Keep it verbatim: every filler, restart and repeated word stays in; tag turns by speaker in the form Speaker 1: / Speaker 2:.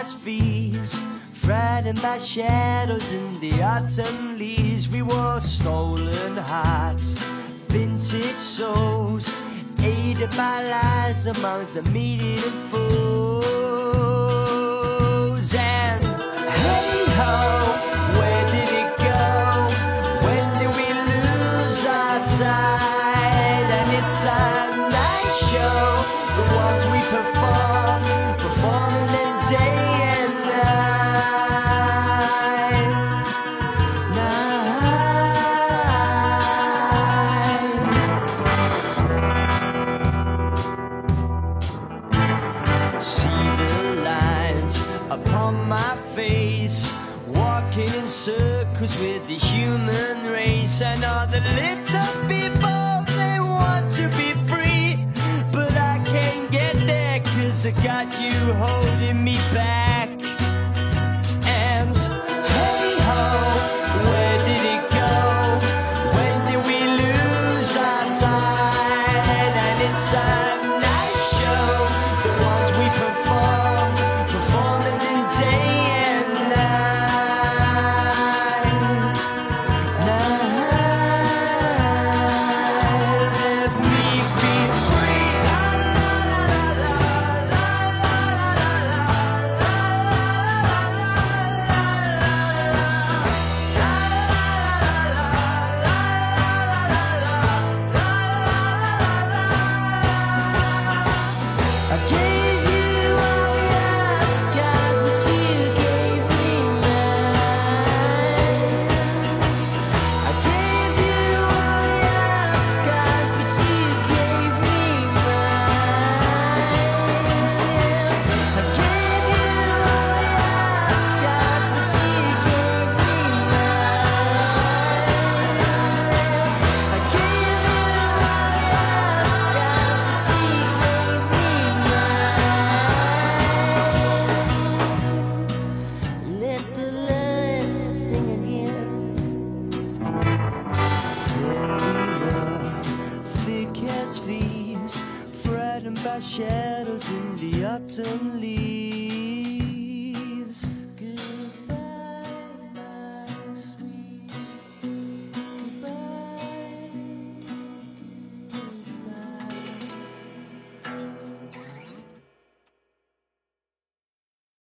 Speaker 1: as fees, frightened by shadows in the autumn leaves. We wore stolen hearts, vintage souls, aided by lies amongst the meeting and fools. And hey ho, where did it go? When did we lose our sight? And it's a nice show, the ones we perform, performing in day and night, night. See the lines upon my face, walking in circles with the human race. And all the little people, they want to be free, but I can't get there 'cause I got you holding me back. And hey ho, where did it go? When did we lose our sight? And it's a nice show, the ones we perform, performing in day and night, night. Let me be free. La, la, la, la, la, I gave you all your scars, but you gave me mine. I gave you all your scars, but you gave me mine. I gave you all your scars, but you gave me mine. I gave you all your scars, but you gave me mine. Let the lights sing again. There we were, thick as thieves, frightened by shadows in the autumn leaves.